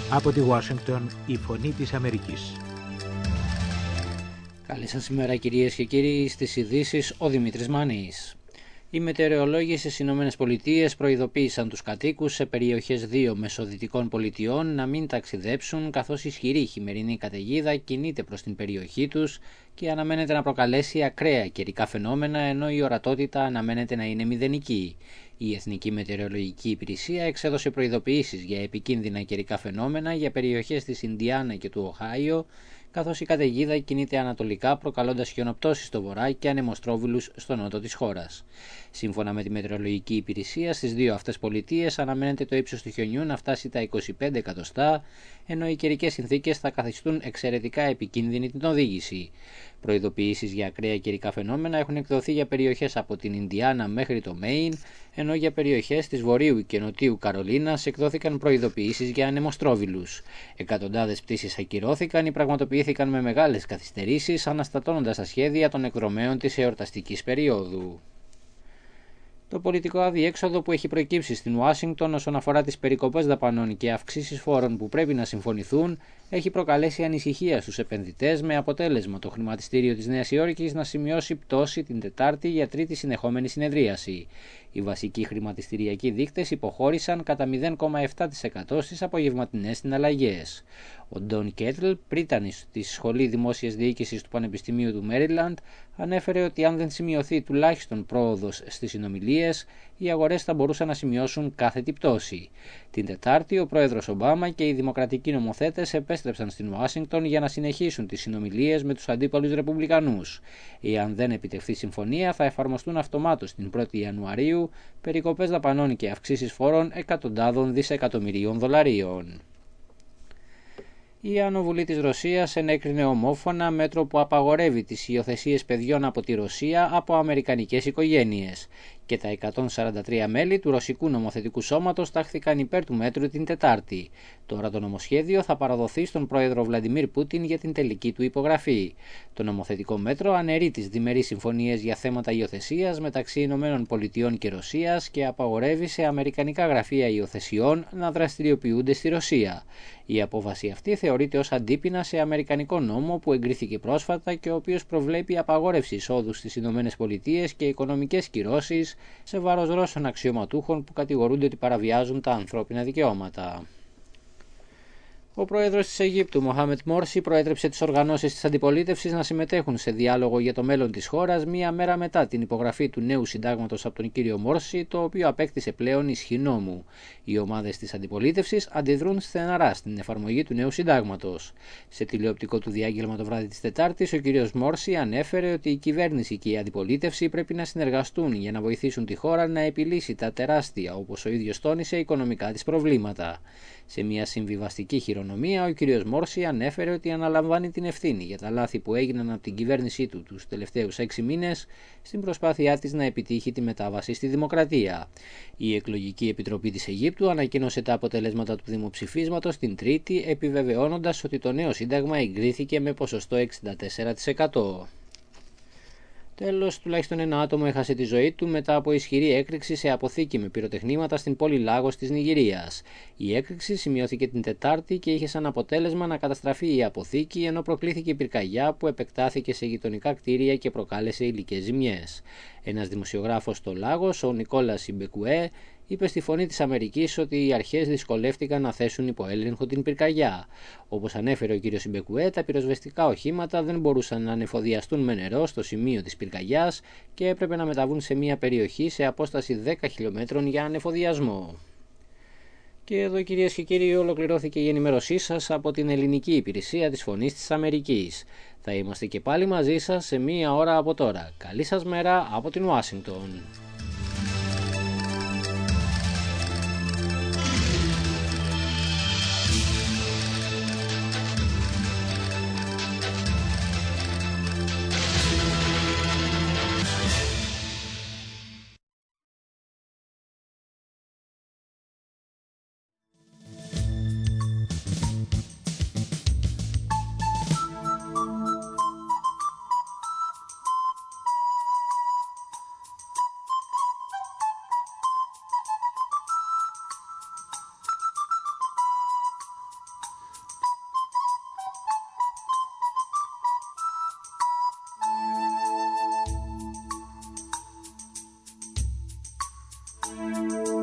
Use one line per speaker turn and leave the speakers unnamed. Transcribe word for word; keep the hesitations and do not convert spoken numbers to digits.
Από τη Ουάσιγκτον, η Φωνή της Αμερικής.
Καλή σας ημέρα κυρίες και κύριοι, στις ειδήσεις ο Δημήτρης Μάνης. Οι μετεωρολόγοι στις Ηνωμένες Πολιτείες προειδοποίησαν τους κατοίκους σε περιοχές δύο μεσοδυτικών πολιτιών να μην ταξιδέψουν, καθώς ισχυρή χειμερινή καταιγίδα κινείται προς την περιοχή τους και αναμένεται να προκαλέσει ακραία καιρικά φαινόμενα, ενώ η ορατότητα αναμένεται να είναι μηδενική. Η Εθνική Μετεωρολογική Υπηρεσία εξέδωσε προειδοποιήσεις για επικίνδυνα καιρικά φαινόμενα για περιοχές της Ινδιάνα και του Οχάιο, καθώς η καταιγίδα κινείται ανατολικά, προκαλώντας χιονοπτώσεις στο βορρά και ανεμοστρόβιλους στο νότο της χώρας. Σύμφωνα με τη Μετεωρολογική Υπηρεσία, στις δύο αυτές πολιτείες αναμένεται το ύψος του χιονιού να φτάσει τα είκοσι πέντε εκατοστά, ενώ οι καιρικές συνθήκες θα καθιστούν εξαιρετικά επικίνδυνη την οδήγηση. Προειδοποιήσεις για ακραία καιρικά φαινόμενα έχουν εκδοθεί για περιοχές από την Ινδιάνα μέχρι το Μέιν, ενώ για περιοχές της Βορείου και Νοτιού Καρολίνας εκδόθηκαν προειδοποιήσεις για ανεμοστρόβιλους. Εκατοντάδες πτήσεις ακυρώθηκαν ή πραγματοποιήθηκαν με μεγάλες καθυστερήσεις, αναστατώνοντας τα σχέδια των εκδρομέων της εορταστικής περίοδου. Το πολιτικό αδιέξοδο που έχει προκύψει στην Ουάσιγκτον όσον αφορά τις περικοπές δαπανών και αυξήσεις φόρων που πρέπει να συμφωνηθούν έχει προκαλέσει ανησυχία στους επενδυτές, με αποτέλεσμα το χρηματιστήριο της Νέας Υόρκης να σημειώσει πτώση την Τετάρτη για τρίτη συνεχόμενη συνεδρίαση. Οι βασικοί χρηματιστηριακοί δείκτες υποχώρησαν κατά μηδέν κόμμα επτά τοις εκατό στις απογευματινές συναλλαγές. Ο Ντον Κέτλ, πρίτανης της Σχολή Δημόσιας Διοίκησης του Πανεπιστημίου του Μέριλαντ, ανέφερε ότι αν δεν σημειωθεί τουλάχιστον πρόοδος στις συνομιλίες, οι αγορές θα μπορούσαν να σημειώσουν κάθετη πτώση. Την Τετάρτη, ο πρόεδρος Ομπάμα και οι δημοκρατικοί νομοθέτες επέστρεψαν στην Ουάσιγκτον για να συνεχίσουν τις συνομιλίες με τους αντίπαλους Ρεπουμπλικανούς. Εάν δεν επιτευχθεί συμφωνία, θα εφαρμοστούν αυτομάτως την πρώτη Ιανουαρίου περικοπές δαπανών και αυξήσεις φόρων εκατοντάδων δισεκατομμυρίων δολαρίων. Η Άνω Βουλή της Ρωσίας ενέκρινε ομόφωνα μέτρο που απαγορεύει τις υιοθεσίες παιδιών από τη Ρωσία από αμερικανικές οικογένειες, και τα εκατόν σαράντα τρία μέλη του Ρωσικού Νομοθετικού Σώματος τάχθηκαν υπέρ του μέτρου την Τετάρτη. Τώρα το νομοσχέδιο θα παραδοθεί στον πρόεδρο Βλαντιμίρ Πούτιν για την τελική του υπογραφή. Το νομοθετικό μέτρο αναιρεί τις διμερείς συμφωνίες για θέματα υιοθεσίας μεταξύ Ηνωμένων Πολιτειών και Ρωσίας και απαγορεύει σε αμερικανικά γραφεία υιοθεσιών να δραστηριοποιούνται στη Ρωσία. Η απόφαση αυτή θεωρείται ως αντίπεινα σε αμερικανικό νόμο που εγκρίθηκε πρόσφατα και ο οποίος προβλέπει απαγόρευση εισόδου στις Ηνωμένες Πολιτείες και οικονομικές κυρώσεις σε βάρος Ρώσων αξιωματούχων που κατηγορούνται ότι παραβιάζουν τα ανθρώπινα δικαιώματα. Ο πρόεδρος της Αιγύπτου, Μοχάμετ Μόρσι, προέτρεψε τις οργανώσεις της αντιπολίτευσης να συμμετέχουν σε διάλογο για το μέλλον της χώρας μία μέρα μετά την υπογραφή του νέου συντάγματος από τον κύριο Μόρσι, το οποίο απέκτησε πλέον ισχύ νόμου. Οι ομάδες της αντιπολίτευσης αντιδρούν στεναρά στην εφαρμογή του νέου συντάγματος. Σε τηλεοπτικό του διάγγελμα το βράδυ της Τετάρτης, ο κύριος Μόρσι ανέφερε ότι η κυβέρνηση και η αντιπολίτευση πρέπει να συνεργαστούν για να βοηθήσουν τη χώρα να επιλύσει τα τεράστια, όπως ο ίδιος τόνισε, οικονομικά της προβλήματα. Σε μια συμβιβαστική χειρονομία, ο κ. Μόρσι ανέφερε ότι αναλαμβάνει την ευθύνη για τα λάθη που έγιναν από την κυβέρνησή του τους τελευταίους έξι μήνες στην προσπάθειά της να επιτύχει τη μετάβαση στη δημοκρατία. Η Εκλογική Επιτροπή της Αιγύπτου ανακοίνωσε τα αποτελέσματα του δημοψηφίσματος την Τρίτη, επιβεβαιώνοντας ότι το νέο σύνταγμα εγκρίθηκε με ποσοστό εξήντα τέσσερα τοις εκατό. Τέλος, τουλάχιστον ένα άτομο έχασε τη ζωή του μετά από ισχυρή έκρηξη σε αποθήκη με πυροτεχνήματα στην πόλη Λάγος της Νιγηρίας. Η έκρηξη σημειώθηκε την Τετάρτη και είχε σαν αποτέλεσμα να καταστραφεί η αποθήκη, ενώ προκλήθηκε πυρκαγιά που επεκτάθηκε σε γειτονικά κτίρια και προκάλεσε υλικές ζημιές. Ένας δημοσιογράφος στο Λάγος, ο Νικόλας Ιμπεκουέ, είπε στη Φωνή της Αμερικής ότι οι αρχές δυσκολεύτηκαν να θέσουν υπό έλεγχο την πυρκαγιά. Όπως ανέφερε ο κ. Ιμπεκουέ, τα πυροσβεστικά οχήματα δεν μπορούσαν να ανεφοδιαστούν με νερό στο σημείο της πυρκαγιάς και έπρεπε να μεταβούν σε μια περιοχή σε απόσταση δέκα χιλιομέτρων για ανεφοδιασμό. Και εδώ, κυρίες και κύριοι, ολοκληρώθηκε η ενημέρωσή σας από την ελληνική υπηρεσία της Φωνής της Αμερικής. Θα είμαστε και πάλι μαζί σας σε μία ώρα από τώρα. Καλή σας μέρα από την Ουάσιγκτον.
Thank you.